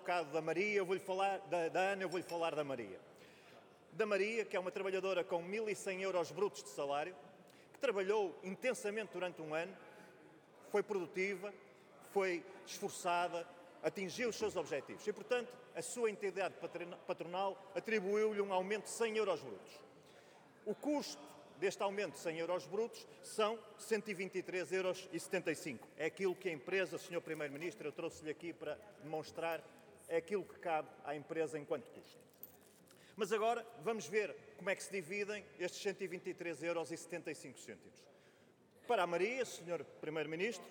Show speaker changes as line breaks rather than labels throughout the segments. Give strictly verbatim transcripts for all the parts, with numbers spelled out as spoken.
bocado da Maria, eu vou-lhe falar, da, da Ana, eu vou-lhe falar da Maria. Da Maria, que é uma trabalhadora com mil e cem euros brutos de salário, que trabalhou intensamente durante um ano, foi produtiva, foi esforçada, atingiu os seus objetivos. E, portanto, a sua entidade patronal atribuiu-lhe um aumento de cem euros brutos. O custo deste aumento de cem euros brutos são cento e vinte e três euros e setenta e cinco. É aquilo que a empresa, senhor Primeiro-Ministro, eu trouxe-lhe aqui para demonstrar, é aquilo que cabe à empresa enquanto custo. Mas agora vamos ver como é que se dividem estes cento e vinte e três euros e setenta e cinco cêntimos. Para a Maria, senhor Primeiro-Ministro,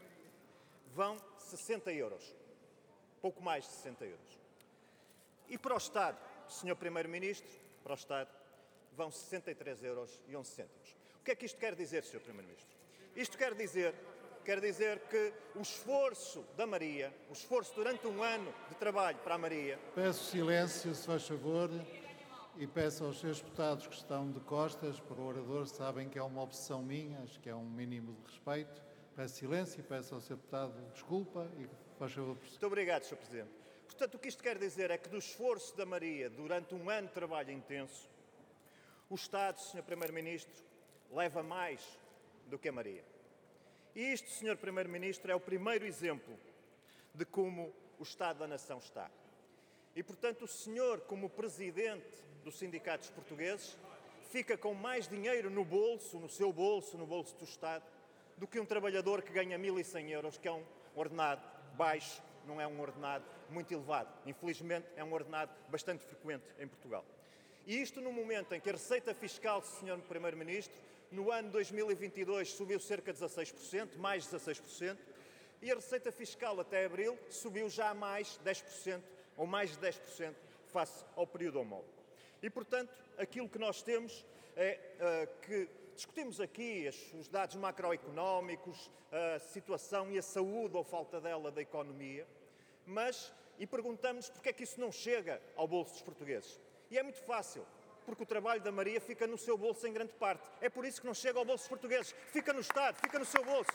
vão sessenta euros. Pouco mais de sessenta euros. E para o Estado, senhor Primeiro-Ministro, para o Estado, vão sessenta e três euros e onze cêntimos. O que é que isto quer dizer, senhor Primeiro-Ministro? Isto quer dizer, quer dizer que o esforço da Maria, o esforço durante um ano de trabalho para a Maria...
Peço silêncio, se faz favor, e peço aos seus deputados que estão de costas para o orador, sabem que é uma obsessão minha, acho que é um mínimo de respeito. Peço silêncio e peço ao seu deputado desculpa e faz favor.
Muito obrigado, senhor Presidente. Portanto, o que isto quer dizer é que do esforço da Maria durante um ano de trabalho intenso, o Estado, senhor Primeiro-Ministro, leva mais do que a Maria. E isto, senhor Primeiro-Ministro, é o primeiro exemplo de como o Estado da Nação está. E, portanto, o senhor, como Presidente dos sindicatos portugueses, fica com mais dinheiro no bolso, no seu bolso, no bolso do Estado, do que um trabalhador que ganha mil e cem euros, que é um ordenado baixo, não é um ordenado muito elevado. Infelizmente, é um ordenado bastante frequente em Portugal. E isto no momento em que a receita fiscal, senhor Primeiro-Ministro, no ano dois mil e vinte e dois subiu cerca de dezasseis por cento, mais de dezasseis por cento, e a receita fiscal até abril subiu já mais dez por cento, ou mais de dez por cento, face ao período homólogo. E, portanto, aquilo que nós temos é uh, que discutimos aqui os dados macroeconómicos, a situação e a saúde ou falta dela da economia, mas, e perguntamos porque é que isso não chega ao bolso dos portugueses. E é muito fácil, porque o trabalho da Maria fica no seu bolso em grande parte. É por isso que não chega ao bolso dos portugueses. Fica no Estado, fica no seu bolso.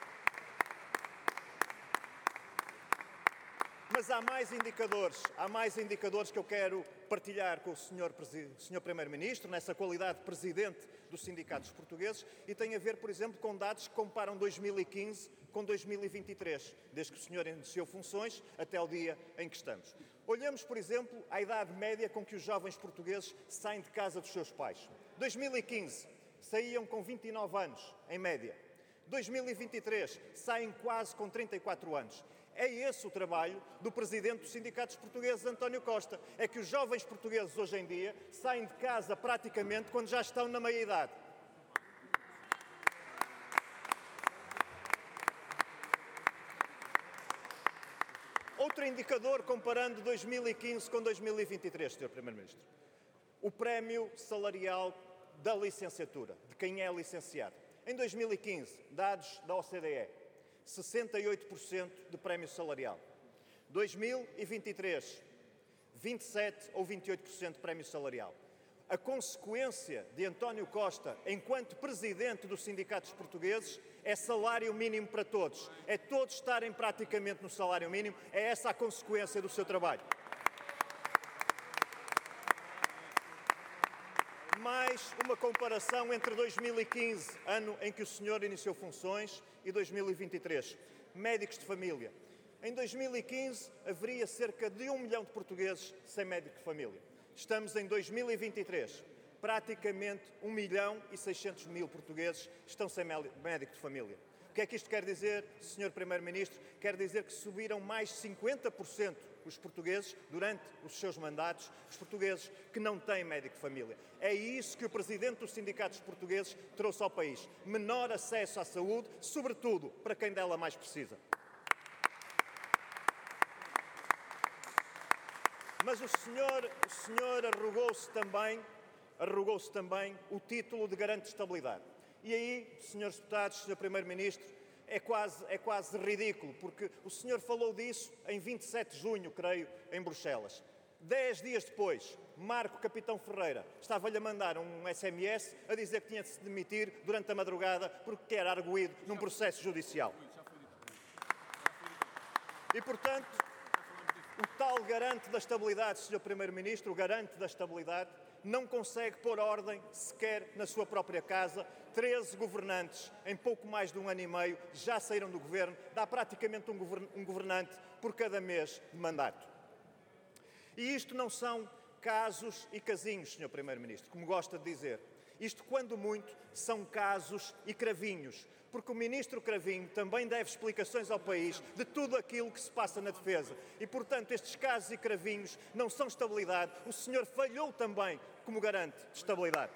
Mas há mais indicadores, há mais indicadores que eu quero partilhar com o senhor, senhor Primeiro-Ministro, nessa qualidade de Presidente dos sindicatos portugueses, e tem a ver, por exemplo, com dados que comparam dois mil e quinze com dois mil e vinte e três, desde que o senhor iniciou funções até o dia em que estamos. Olhamos, por exemplo, à idade média com que os jovens portugueses saem de casa dos seus pais. dois mil e quinze saíam com vinte e nove anos, em média. dois mil e vinte e três saem quase com trinta e quatro anos. É esse o trabalho do Presidente dos Sindicatos Portugueses, António Costa. É que os jovens portugueses hoje em dia saem de casa praticamente quando já estão na meia-idade. Outro indicador comparando dois mil e quinze com dois mil e vinte e três, senhor Primeiro-Ministro. O prémio salarial da licenciatura, de quem é licenciado. Em dois mil e quinze, dados da O C D E, sessenta e oito por cento de prémio salarial. dois mil e vinte e três, vinte e sete ou vinte e oito por cento de prémio salarial. A consequência de António Costa, enquanto Presidente dos sindicatos portugueses, é salário mínimo para todos. É todos estarem praticamente no salário mínimo. É essa a consequência do seu trabalho. Mais uma comparação entre dois mil e quinze, ano em que o senhor iniciou funções, e dois mil e vinte e três. Médicos de família. Em dois mil e quinze, haveria cerca de um milhão de portugueses sem médico de família. Estamos em dois mil e vinte e três. Praticamente um milhão e seiscentos mil portugueses estão sem médico de família. O que é que isto quer dizer, senhor Primeiro-Ministro? Quer dizer que subiram mais de cinquenta por cento os portugueses, durante os seus mandatos, os portugueses que não têm médico de família. É isso que o Presidente dos Sindicatos Portugueses trouxe ao país. Menor acesso à saúde, sobretudo para quem dela mais precisa. Mas o senhor, o senhor arrogou-se também, arrogou-se também o título de garante de estabilidade. E aí, senhores deputados, senhor Primeiro-Ministro, é quase, é quase ridículo, porque o senhor falou disso em vinte e sete de junho, creio, em Bruxelas. Dez dias depois, Marco Capitão Ferreira estava-lhe a mandar um S M S a dizer que tinha de se demitir durante a madrugada porque era arguido num processo judicial. E, portanto, o tal garante da estabilidade, senhor Primeiro-Ministro, o garante da estabilidade, não consegue pôr ordem sequer na sua própria casa. treze governantes, em pouco mais de um ano e meio, já saíram do governo. Dá praticamente um, govern um governante por cada mês de mandato. E isto não são casos e casinhos, senhor Primeiro-Ministro, como gosta de dizer. Isto, quando muito, são casos e cravinhos, porque o Ministro Cravinho também deve explicações ao país de tudo aquilo que se passa na defesa. E, portanto, estes casos e cravinhos não são estabilidade. O senhor falhou também como garante de estabilidade.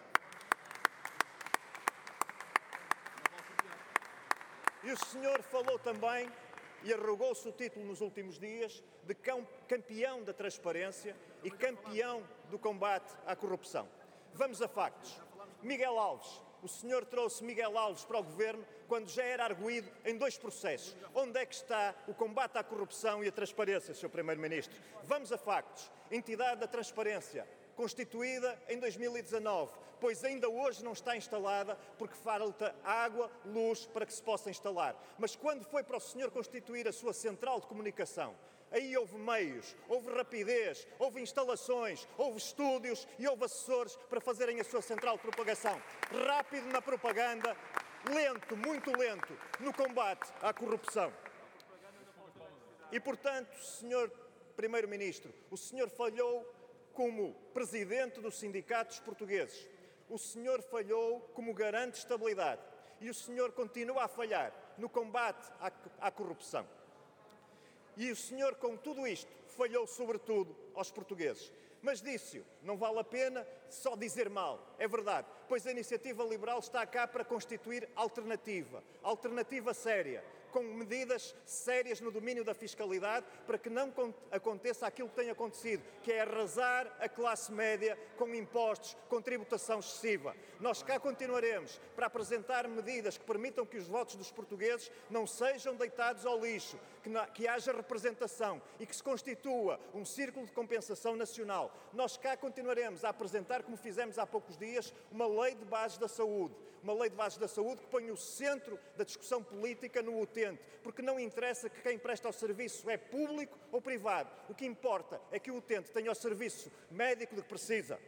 E o senhor falou também, e arrogou-se o título nos últimos dias, de campeão da transparência e campeão do combate à corrupção. Vamos a factos. Miguel Alves. O senhor trouxe Miguel Alves para o governo quando já era arguido em dois processos. Onde é que está o combate à corrupção e a transparência, senhor Primeiro-Ministro? Vamos a factos. Entidade da Transparência, constituída em dois mil e dezanove, pois ainda hoje não está instalada porque falta água, luz para que se possa instalar. Mas quando foi para o senhor constituir a sua central de comunicação, aí houve meios, houve rapidez, houve instalações, houve estúdios e houve assessores para fazerem a sua central de propagação. Rápido na propaganda, lento, muito lento, no combate à corrupção. E, portanto, senhor Primeiro-Ministro, o senhor falhou como Presidente dos Sindicatos Portugueses. O senhor falhou como garante de estabilidade. E o senhor continua a falhar no combate à, à corrupção. E o senhor, com tudo isto, falhou sobretudo aos portugueses. Mas disse-o, não vale a pena só dizer mal, é verdade, pois a Iniciativa Liberal está cá para constituir alternativa, alternativa séria, com medidas sérias no domínio da fiscalidade para que não aconteça aquilo que tem acontecido, que é arrasar a classe média com impostos, com tributação excessiva. Nós cá continuaremos para apresentar medidas que permitam que os votos dos portugueses não sejam deitados ao lixo, que, na, que haja representação e que se constitua um círculo de compensação nacional. Nós cá continuaremos a apresentar, como fizemos há poucos dias, uma lei de bases da saúde. Uma lei de bases da saúde que põe o centro da discussão política no utente, porque não interessa que quem presta o serviço é público ou privado. O que importa é que o utente tenha o serviço médico de que precisa.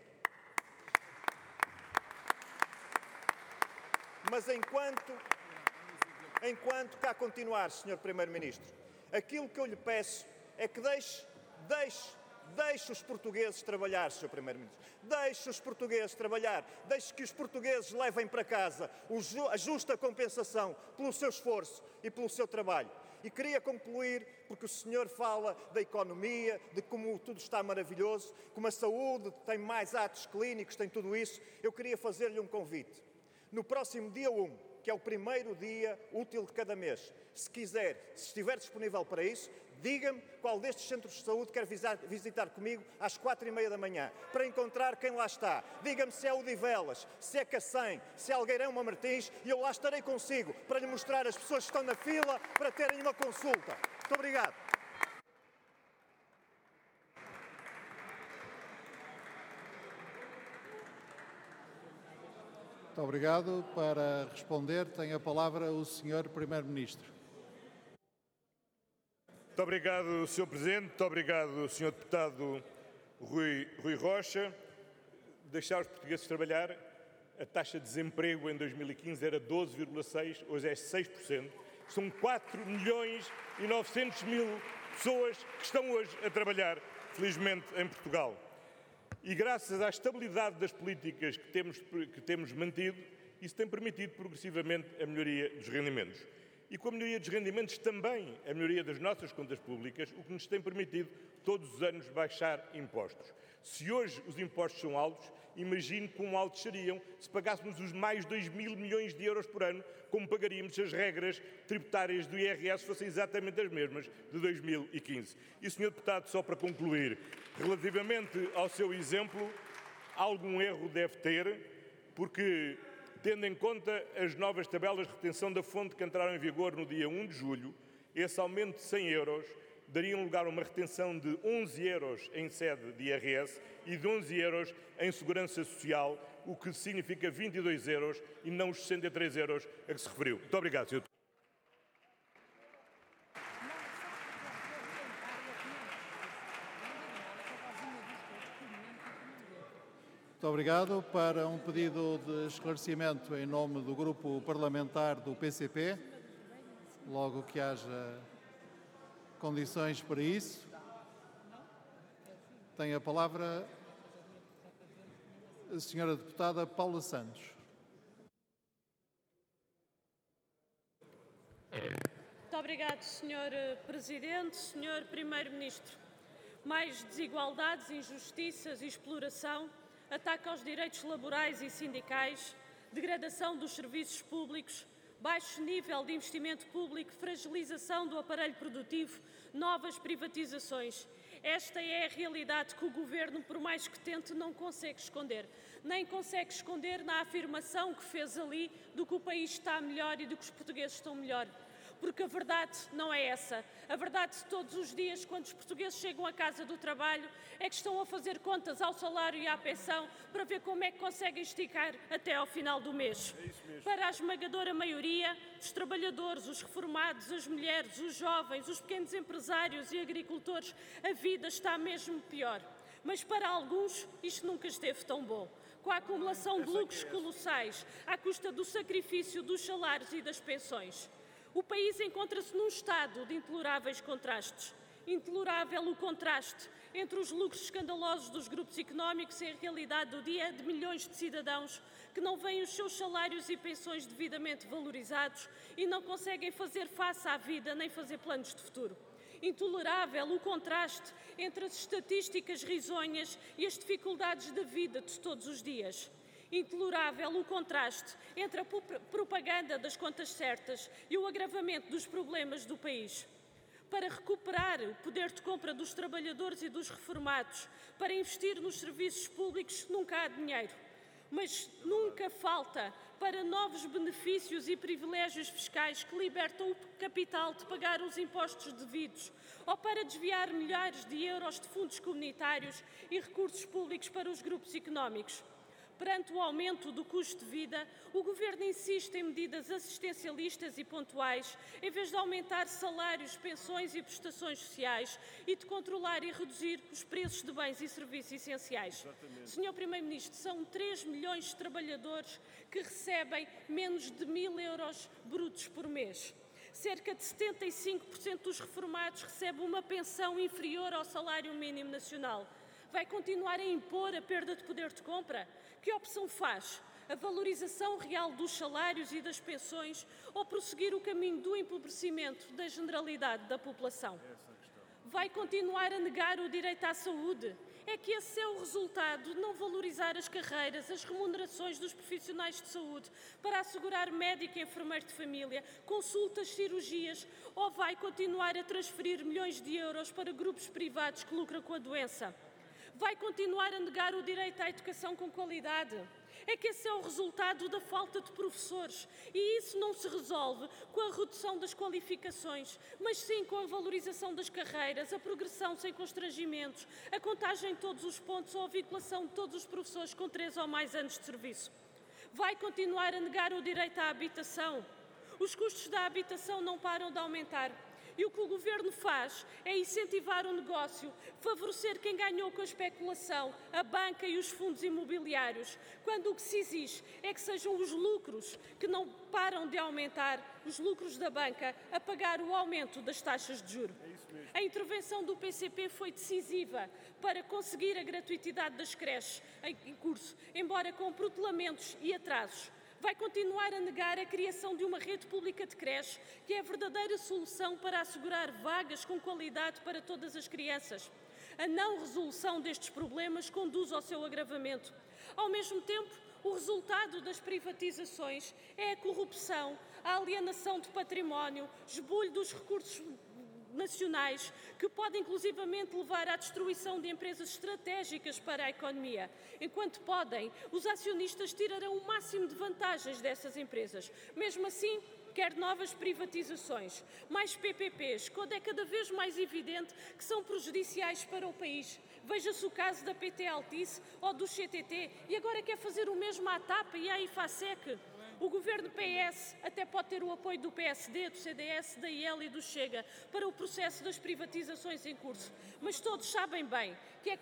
Mas enquanto, enquanto cá continuar, senhor Primeiro-Ministro, aquilo que eu lhe peço é que deixe, deixe, deixe os portugueses trabalhar, senhor Primeiro-Ministro. Deixe os portugueses trabalhar. Deixe que os portugueses levem para casa a justa compensação pelo seu esforço e pelo seu trabalho. E queria concluir, porque o senhor fala da economia, de como tudo está maravilhoso, como a saúde tem mais atos clínicos, tem tudo isso. Eu queria fazer-lhe um convite. No próximo dia um, que é o primeiro dia útil de cada mês, se quiser, se estiver disponível para isso, diga-me qual destes centros de saúde quer visitar comigo às quatro e meia da manhã, para encontrar quem lá está. Diga-me se é Odivelas, se é Cacém, se é Algueirão ou Martins, e eu lá estarei consigo para lhe mostrar as pessoas que estão na fila para terem uma consulta. Muito obrigado.
Muito obrigado. Para responder, tem a palavra o senhor Primeiro-Ministro.
Muito obrigado, senhor Presidente. Muito obrigado, senhor Deputado Rui, Rui Rocha. Deixar os portugueses trabalhar. A taxa de desemprego em dois mil e quinze era doze vírgula seis por cento, hoje é seis por cento. São quatro milhões e novecentos mil pessoas que estão hoje a trabalhar, felizmente, em Portugal. E graças à estabilidade das políticas que temos, que temos mantido, isso tem permitido progressivamente a melhoria dos rendimentos. E com a melhoria dos rendimentos também a melhoria das nossas contas públicas, o que nos tem permitido todos os anos baixar impostos. Se hoje os impostos são altos, imagine quão altos seriam se pagássemos os mais dois mil milhões de euros por ano, como pagaríamos se as regras tributárias do I R S fossem exatamente as mesmas de dois mil e quinze. E, senhor Deputado, só para concluir, relativamente ao seu exemplo, algum erro deve ter, porque, tendo em conta as novas tabelas de retenção da fonte que entraram em vigor no dia um de julho, esse aumento de cem euros daria lugar a uma retenção de onze euros em sede de I R S e de onze euros em segurança social, o que significa vinte e dois euros e não os sessenta e três euros a que se referiu. Muito obrigado, senhor
Muito obrigado. Para um pedido de esclarecimento em nome do Grupo Parlamentar do P C P, logo que haja condições para isso, tem a palavra a senhora deputada Paula Santos.
Muito obrigado, senhor Presidente. senhor Primeiro-Ministro, mais desigualdades, injustiças e exploração, ataque aos direitos laborais e sindicais, degradação dos serviços públicos, baixo nível de investimento público, fragilização do aparelho produtivo, novas privatizações. Esta é a realidade que o Governo, por mais que tente, não consegue esconder. Nem consegue esconder na afirmação que fez ali do que o país está melhor e de que os portugueses estão melhor. Porque a verdade não é essa. A verdade de todos os dias, quando os portugueses chegam à casa do trabalho, é que estão a fazer contas ao salário e à pensão para ver como é que conseguem esticar até ao final do mês. Para a esmagadora maioria, os trabalhadores, os reformados, as mulheres, os jovens, os pequenos empresários e agricultores, a vida está mesmo pior. Mas para alguns, isto nunca esteve tão bom. Com a acumulação de lucros colossais, à custa do sacrifício dos salários e das pensões. O país encontra-se num estado de intoleráveis contrastes. Intolerável o contraste entre os lucros escandalosos dos grupos económicos e a realidade do dia de milhões de cidadãos que não veem os seus salários e pensões devidamente valorizados e não conseguem fazer face à vida nem fazer planos de futuro. Intolerável o contraste entre as estatísticas risonhas e as dificuldades da vida de todos os dias. Intolerável o contraste entre a propaganda das contas certas e o agravamento dos problemas do país. Para recuperar o poder de compra dos trabalhadores e dos reformados, para investir nos serviços públicos, nunca há dinheiro. Mas nunca falta para novos benefícios e privilégios fiscais que libertam o capital de pagar os impostos devidos, ou para desviar milhares de euros de fundos comunitários e recursos públicos para os grupos económicos. Perante o aumento do custo de vida, o Governo insiste em medidas assistencialistas e pontuais, em vez de aumentar salários, pensões e prestações sociais e de controlar e reduzir os preços de bens e serviços essenciais. senhor Primeiro-Ministro, são três milhões de trabalhadores que recebem menos de mil euros brutos por mês. Cerca de setenta e cinco por cento dos reformados recebem uma pensão inferior ao salário mínimo nacional. Vai continuar a impor a perda de poder de compra? Que opção faz? A valorização real dos salários e das pensões ou prosseguir o caminho do empobrecimento da generalidade da população? Vai continuar a negar o direito à saúde? É que esse é o resultado de não valorizar as carreiras, as remunerações dos profissionais de saúde para assegurar médico e enfermeiro de família, consultas, cirurgias, ou vai continuar a transferir milhões de euros para grupos privados que lucram com a doença? Vai continuar a negar o direito à educação com qualidade? É que esse é o resultado da falta de professores e isso não se resolve com a redução das qualificações, mas sim com a valorização das carreiras, a progressão sem constrangimentos, a contagem de todos os pontos ou a vinculação de todos os professores com três ou mais anos de serviço. Vai continuar a negar o direito à habitação? Os custos da habitação não param de aumentar. E o que o Governo faz é incentivar o negócio, favorecer quem ganhou com a especulação, a banca e os fundos imobiliários, quando o que se exige é que sejam os lucros, que não param de aumentar, os lucros da banca, a pagar o aumento das taxas de juros. A intervenção do P C P foi decisiva para conseguir a gratuitidade das creches em curso, embora com protelamentos e atrasos. Vai continuar a negar a criação de uma rede pública de creches, que é a verdadeira solução para assegurar vagas com qualidade para todas as crianças. A não resolução destes problemas conduz ao seu agravamento. Ao mesmo tempo, o resultado das privatizações é a corrupção, a alienação de património, esbulho dos recursos nacionais, que podem inclusivamente levar à destruição de empresas estratégicas para a economia. Enquanto podem, os acionistas tirarão o máximo de vantagens dessas empresas. Mesmo assim, quer novas privatizações, mais P P Ps, quando é cada vez mais evidente que são prejudiciais para o país. Veja-se o caso da P T Altice ou do C T T e agora quer fazer o mesmo à TAP e à IFASEC. O Governo P S até pode ter o apoio do P S D, do C D S, da I L e do Chega para o processo das privatizações em curso, mas todos sabem bem que é